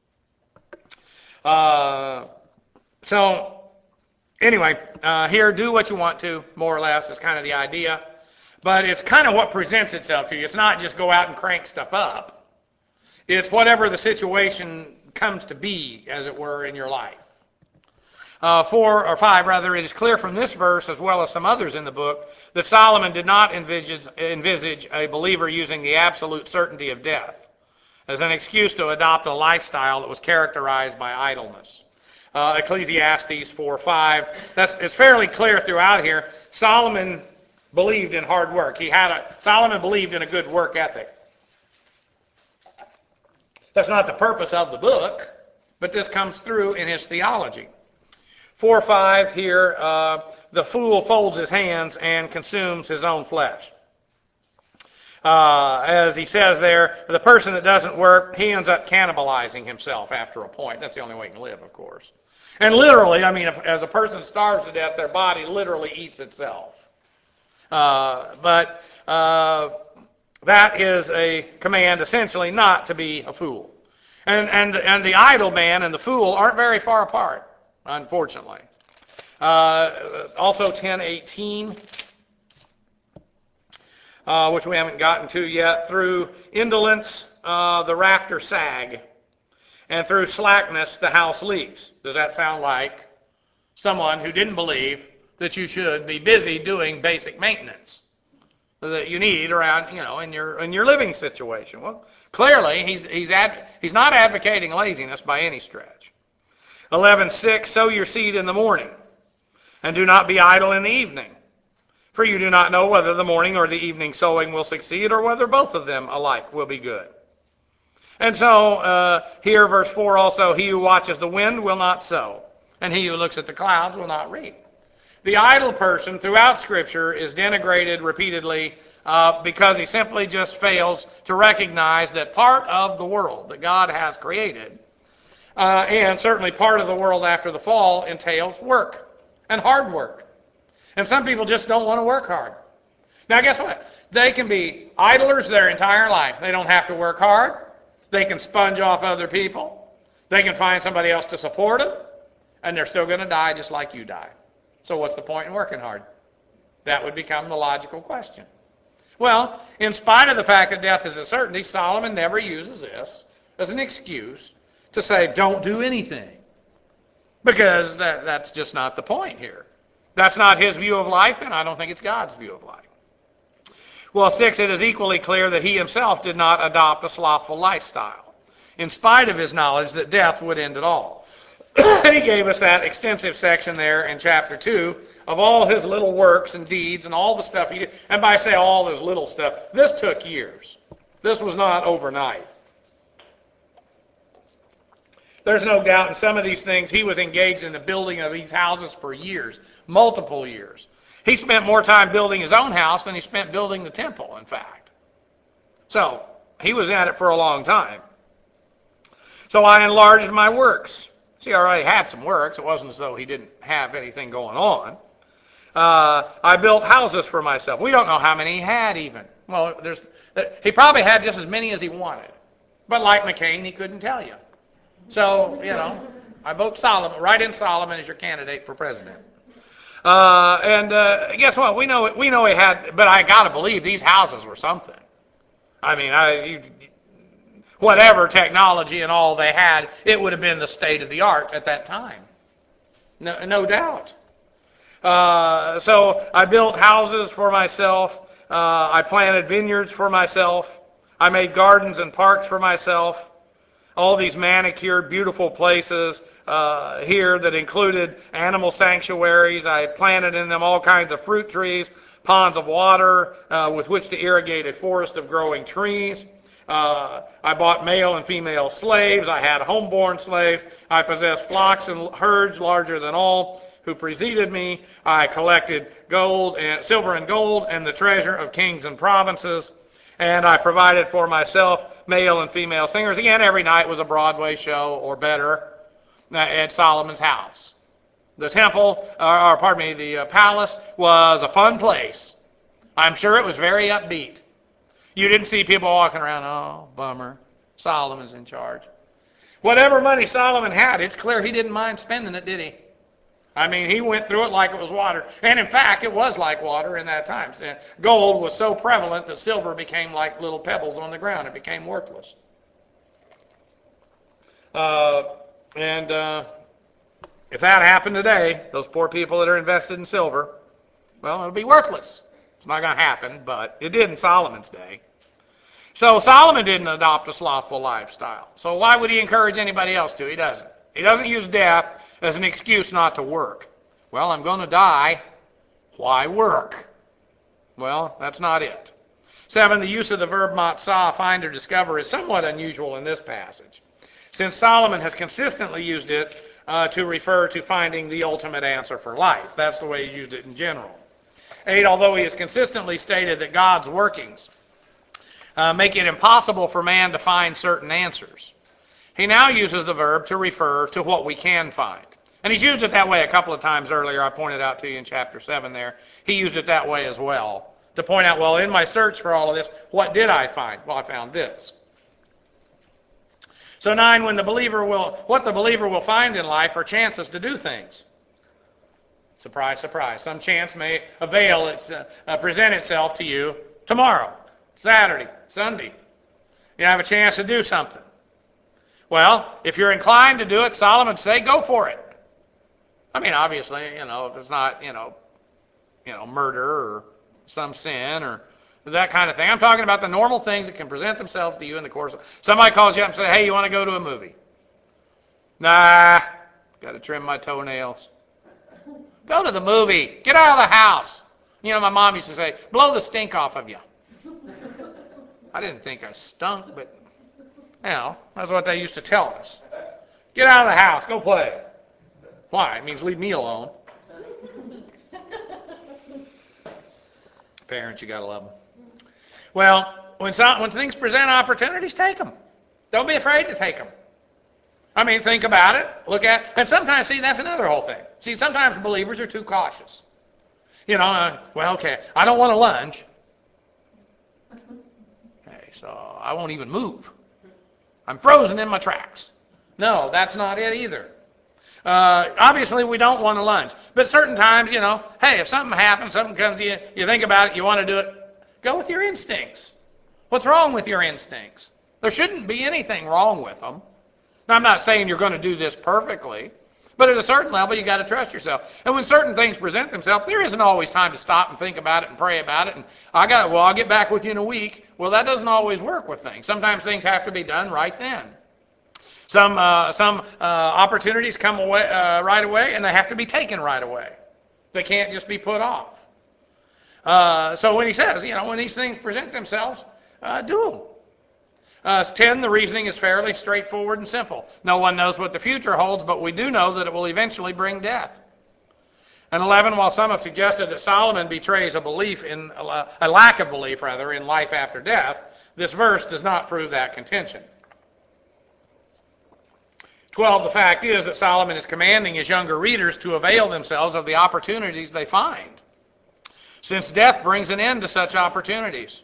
So anyway, here, do what you want to, more or less, is kind of the idea. But it's kind of what presents itself to you. It's not just go out and crank stuff up. It's whatever the situation comes to be, as it were, in your life. 4 or 5, rather, it is clear from this verse, as well as some others in the book, that Solomon did not envisage a believer using the absolute certainty of death as an excuse to adopt a lifestyle that was characterized by idleness. Ecclesiastes 4:5. It's fairly clear throughout here. Solomon believed in hard work. Solomon believed in a good work ethic. That's not the purpose of the book, but this comes through in his theology. 4:5 here, the fool folds his hands and consumes his own flesh. As he says there, the person that doesn't work, he ends up cannibalizing himself after a point. That's the only way he can live, of course. And literally, I mean, as a person starves to death, their body literally eats itself. But that is a command, essentially, not to be a fool. And the idle man and the fool aren't very far apart, unfortunately. Also 10:18, which we haven't gotten to yet. Through indolence, the rafter sag, and through slackness, the house leaks. Does that sound like someone who didn't believe that you should be busy doing basic maintenance that you need around, in your living situation? Well, clearly he's not advocating laziness by any stretch. 11:6, sow your seed in the morning, and do not be idle in the evening. For you do not know whether the morning or the evening sowing will succeed, or whether both of them alike will be good. And so, here, verse 4 also, he who watches the wind will not sow, and he who looks at the clouds will not reap. The idle person throughout Scripture is denigrated repeatedly because he simply just fails to recognize that part of the world that God has created, and certainly part of the world after the fall, entails work, and hard work. And some people just don't want to work hard. Now, guess what? They can be idlers their entire life. They don't have to work hard. They can sponge off other people. They can find somebody else to support them, and they're still going to die just like you die. So what's the point in working hard? That would become the logical question. Well, in spite of the fact that death is a certainty, Solomon never uses this as an excuse to say, don't do anything. Because that's just not the point here. That's not his view of life, and I don't think it's God's view of life. Well, 6, it is equally clear that he himself did not adopt a slothful lifestyle, in spite of his knowledge that death would end it all. He gave us that extensive section there in chapter 2 of all his little works and deeds and all the stuff he did. And by say all his little stuff, this took years. This was not overnight. There's no doubt in some of these things he was engaged in the building of these houses for years, multiple years. He spent more time building his own house than he spent building the temple, in fact. So, he was at it for a long time. So I enlarged my works. See, I already had some works. It wasn't as though he didn't have anything going on. I built houses for myself. We don't know how many he had even. Well, he probably had just as many as he wanted. But like McCain, he couldn't tell you. So, I vote Solomon, right in Solomon as your candidate for president. And guess what? We know he had, but I got to believe these houses were something. I mean, whatever technology and all they had, it would have been the state of the art at that time. No doubt. So I built houses for myself. I planted vineyards for myself. I made gardens and parks for myself. All these manicured, beautiful places here that included animal sanctuaries. I planted in them all kinds of fruit trees, ponds of water with which to irrigate a forest of growing trees. I bought male and female slaves. I had homeborn slaves. I possessed flocks and herds larger than all who preceded me. I collected silver and gold and the treasure of kings and provinces. And I provided for myself male and female singers. Again, every night was a Broadway show or better at Solomon's house. The temple, the palace was a fun place. I'm sure it was very upbeat. You didn't see people walking around, oh, bummer, Solomon's in charge. Whatever money Solomon had, it's clear he didn't mind spending it, did he? I mean, he went through it like it was water. And in fact, it was like water in that time. Gold was so prevalent that silver became like little pebbles on the ground. It became worthless. If that happened today, those poor people that are invested in silver, well, it'll be worthless. It's not going to happen, but it did in Solomon's day. So Solomon didn't adopt a slothful lifestyle. So why would he encourage anybody else to? He doesn't. He doesn't use death as an excuse not to work. Well, I'm going to die. Why work? Well, that's not it. 7, the use of the verb matzah, find or discover, is somewhat unusual in this passage, since Solomon has consistently used it to refer to finding the ultimate answer for life. That's the way he's used it in general. 8, although he has consistently stated that God's workings make it impossible for man to find certain answers, he now uses the verb to refer to what we can find. And he's used it that way a couple of times earlier. I pointed out to you in chapter 7 there. He used it that way as well, to point out, well, in my search for all of this, what did I find? Well, I found this. So 9, what the believer will find in life are chances to do things. Surprise, surprise. Some chance may present itself to you tomorrow, Saturday, Sunday. You have a chance to do something. Well, if you're inclined to do it, Solomon would say, go for it. I mean, obviously, if it's not, murder or some sin or that kind of thing. I'm talking about the normal things that can present themselves to you in the course of... Somebody calls you up and says, hey, you want to go to a movie? Nah, got to trim my toenails. Go to the movie. Get out of the house. My mom used to say, blow the stink off of you. I didn't think I stunk, but, that's what they used to tell us. Get out of the house. Go play. Why? It means leave me alone. Parents, you got to love them. Well, when things present opportunities, take them. Don't be afraid to take them. I mean, think about it, look at it. And sometimes, that's another whole thing. See, sometimes believers are too cautious. Okay, I don't want to lunge. Okay, so I won't even move. I'm frozen in my tracks. No, that's not it either. Obviously, we don't want to lunge. But certain times, hey, if something happens, something comes to you, you think about it, you want to do it, go with your instincts. What's wrong with your instincts? There shouldn't be anything wrong with them. Now, I'm not saying you're going to do this perfectly, but at a certain level, you got to trust yourself. And when certain things present themselves, there isn't always time to stop and think about it and pray about it. And I'll get back with you in a week. Well, that doesn't always work with things. Sometimes things have to be done right then. Some opportunities come away right away, and they have to be taken right away. They can't just be put off. So when he says, when these things present themselves, do them. 10, the reasoning is fairly straightforward and simple. No one knows what the future holds, but we do know that it will eventually bring death. And 11, while some have suggested that Solomon betrays a lack of belief in life after death, this verse does not prove that contention. 12, the fact is that Solomon is commanding his younger readers to avail themselves of the opportunities they find, since death brings an end to such opportunities.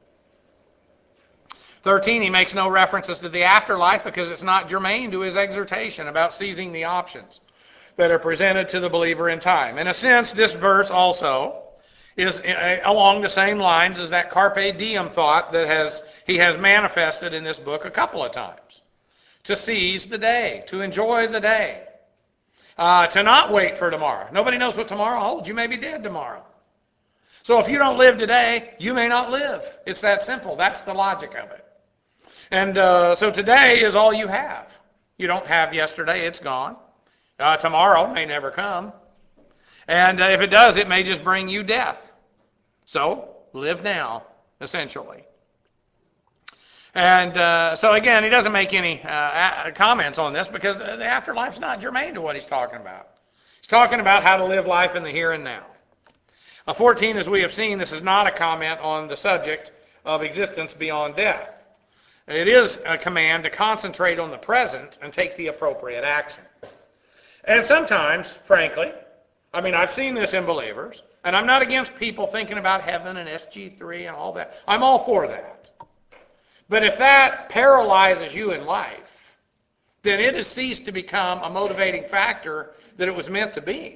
13, he makes no references to the afterlife because it's not germane to his exhortation about seizing the options that are presented to the believer in time. In a sense, this verse also is along the same lines as that carpe diem thought that he has manifested in this book a couple of times. To seize the day, to enjoy the day, to not wait for tomorrow. Nobody knows what tomorrow holds. You may be dead tomorrow. So if you don't live today, you may not live. It's that simple. That's the logic of it. And so today is all you have. You don't have yesterday, it's gone. Tomorrow may never come. And if it does, it may just bring you death. So live now, essentially. And so again, he doesn't make any comments on this because the afterlife's not germane to what he's talking about. He's talking about how to live life in the here and now. 14, as we have seen, this is not a comment on the subject of existence beyond death. It is a command to concentrate on the present and take the appropriate action. And sometimes, frankly, I mean, I've seen this in believers, and I'm not against people thinking about heaven and SG3 and all that. I'm all for that. But if that paralyzes you in life, then it has ceased to become a motivating factor that it was meant to be.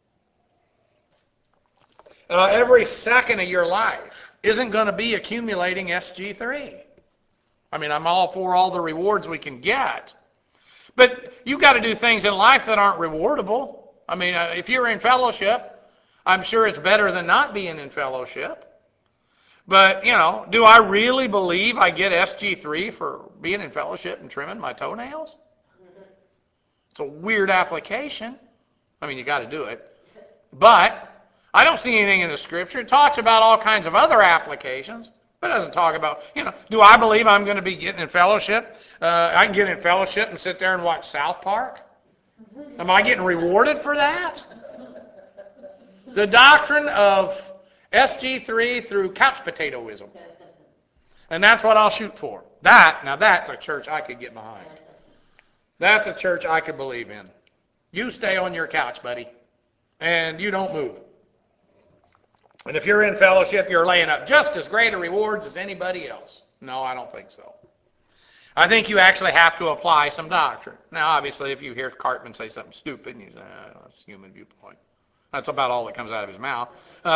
Every second of your life isn't going to be accumulating SG3. I mean, I'm all for all the rewards we can get. But you've got to do things in life that aren't rewardable. I mean, if you're in fellowship, I'm sure it's better than not being in fellowship. But, do I really believe I get SG3 for being in fellowship and trimming my toenails? It's a weird application. I mean, you got to do it. But I don't see anything in the Scripture. It talks about all kinds of other applications, but it doesn't talk about, do I believe I'm going to be getting in fellowship? I can get in fellowship and sit there and watch South Park? Am I getting rewarded for that? The doctrine of SG3 through couch potatoism. And that's what I'll shoot for. That's a church I could get behind. That's a church I could believe in. You stay on your couch, buddy, and you don't move. And if you're in fellowship, you're laying up just as great a rewards as anybody else. No, I don't think so. I think you actually have to apply some doctrine. Now, obviously, if you hear Cartman say something stupid, and you say, that's a human viewpoint. That's about all that comes out of his mouth.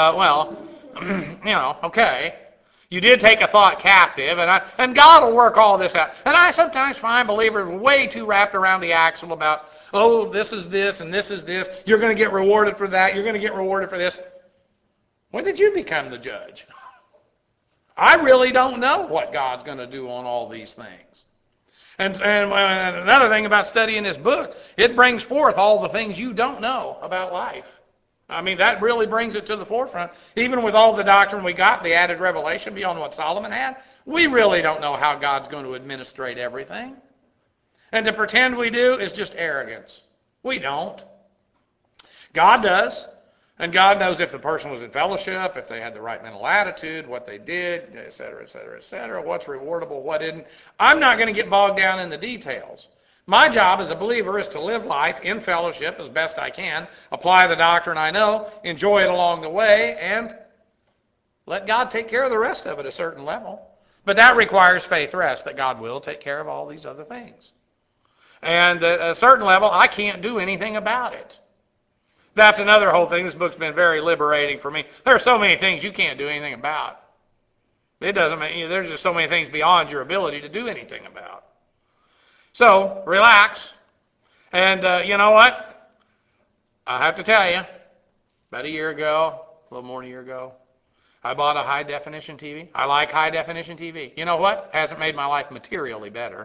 Okay. You did take a thought captive, and God will work all this out. And I sometimes find believers way too wrapped around the axle about, this is this, and this is this. You're going to get rewarded for that. You're going to get rewarded for this. When did you become the judge? I really don't know what God's going to do on all these things. And another thing about studying this book, it brings forth all the things you don't know about life. I mean, that really brings it to the forefront. Even with all the doctrine we got, the added revelation beyond what Solomon had, we really don't know how God's going to administrate everything. And to pretend we do is just arrogance. We don't. God does. And God knows if the person was in fellowship, if they had the right mental attitude, what they did, et cetera, et cetera, et cetera, what's rewardable, what isn't. I'm not going to get bogged down in the details. My job as a believer is to live life in fellowship as best I can, apply the doctrine I know, enjoy it along the way, and let God take care of the rest of it at a certain level. But that requires faith rest, that God will take care of all these other things. And at a certain level, I can't do anything about it. That's another whole thing. This book's been very liberating for me. There are so many things you can't do anything about. It doesn't mean, there's just so many things beyond your ability to do anything about. So, relax. And you know what? I have to tell you, about a year ago, a little more than a year ago, I bought a high-definition TV. I like high-definition TV. You know what? Hasn't made my life materially better.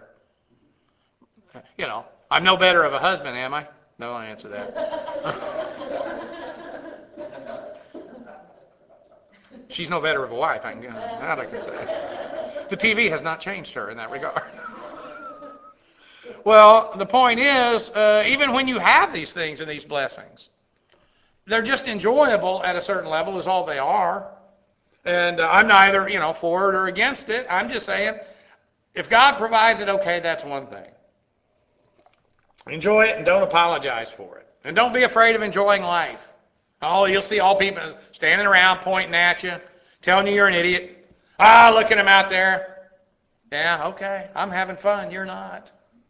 I'm no better of a husband, am I? No, I'll answer that. She's no better of a wife, that I can say. The TV has not changed her in that regard. Well, the point is, even when you have these things and these blessings, they're just enjoyable at a certain level is all they are. And I'm neither, for it or against it. I'm just saying, if God provides it, okay, that's one thing. Enjoy it and don't apologize for it. And don't be afraid of enjoying life. You'll see all people standing around pointing at you, telling you you're an idiot. Look at him out there. Yeah, okay, I'm having fun. You're not.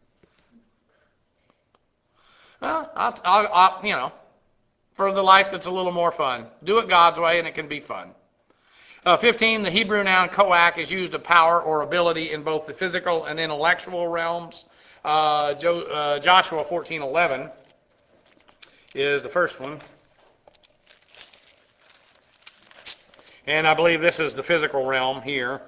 Well, I'll for the life that's a little more fun. Do it God's way and it can be fun. 15, the Hebrew noun koach is used of power or ability in both the physical and intellectual realms. Joshua 14:11 is the first one. And I believe this is the physical realm here.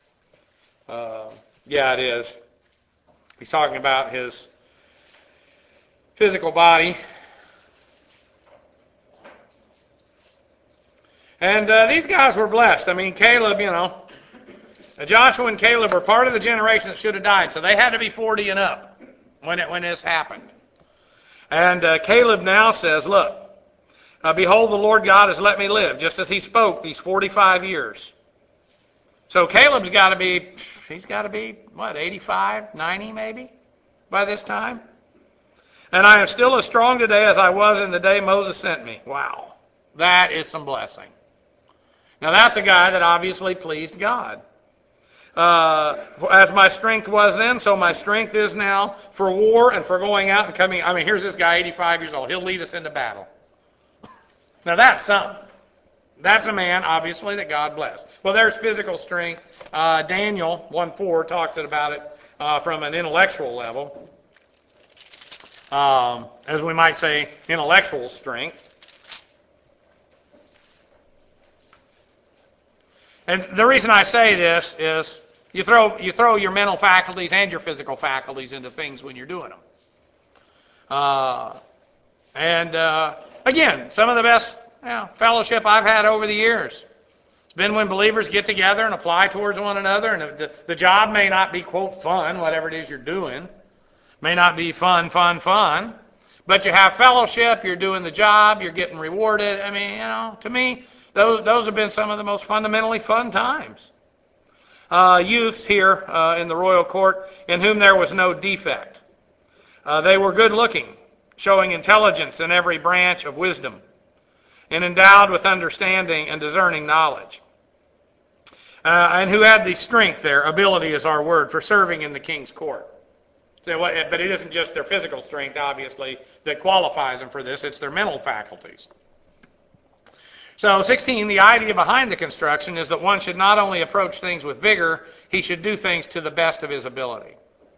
Yeah, it is. He's talking about his physical body. And these guys were blessed. I mean, Caleb, Joshua and Caleb were part of the generation that should have died, so they had to be 40 and up when this happened. And Caleb now says, look, behold, the Lord God has let me live, just as he spoke these 45 years. So Caleb's got to be, 85, 90 maybe, by this time? And I am still as strong today as I was in the day Moses sent me. Wow. That is some blessing. Now that's a guy that obviously pleased God. As my strength was then, so my strength is now for war and for going out and coming. I mean, here's this guy, 85 years old. He'll lead us into battle. Now that's something. That's a man, obviously, that God blessed. Well, there's physical strength. Daniel 1:4 talks about it from an intellectual level. As we might say, intellectual strength. And the reason I say this is you throw your mental faculties and your physical faculties into things when you're doing them. Again, some of the best fellowship I've had over the years. It's been when believers get together and apply towards one another, and the job may not be, quote, fun, whatever it is you're doing. May not be fun, but you have fellowship, you're doing the job, you're getting rewarded. I mean, to me, those have been some of the most fundamentally fun times. Youths here in the royal court, in whom there was no defect. They were good looking, showing intelligence in every branch of wisdom, and endowed with understanding and discerning knowledge. And who had the strength there, ability is our word, for serving in the king's court. But it isn't just their physical strength, obviously, that qualifies them for this. It's their mental faculties. So 16, the idea behind the construction is that one should not only approach things with vigor, he should do things to the best of his ability.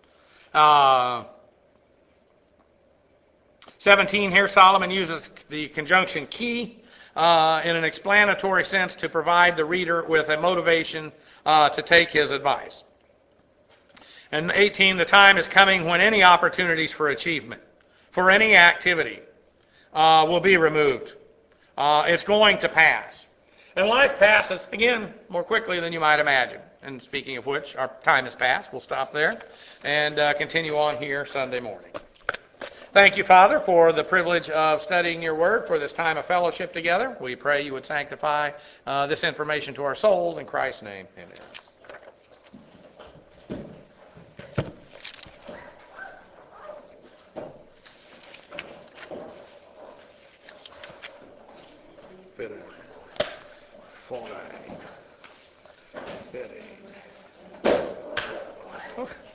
17, here Solomon uses the conjunction key in an explanatory sense to provide the reader with a motivation to take his advice. And 18, the time is coming when any opportunities for achievement, for any activity, will be removed. It's going to pass. And life passes, again, more quickly than you might imagine. And speaking of which, our time has passed. We'll stop there and continue on here Sunday morning. Thank you, Father, for the privilege of studying your word for this time of fellowship together. We pray you would sanctify this information to our souls. In Christ's name, amen. Fitting.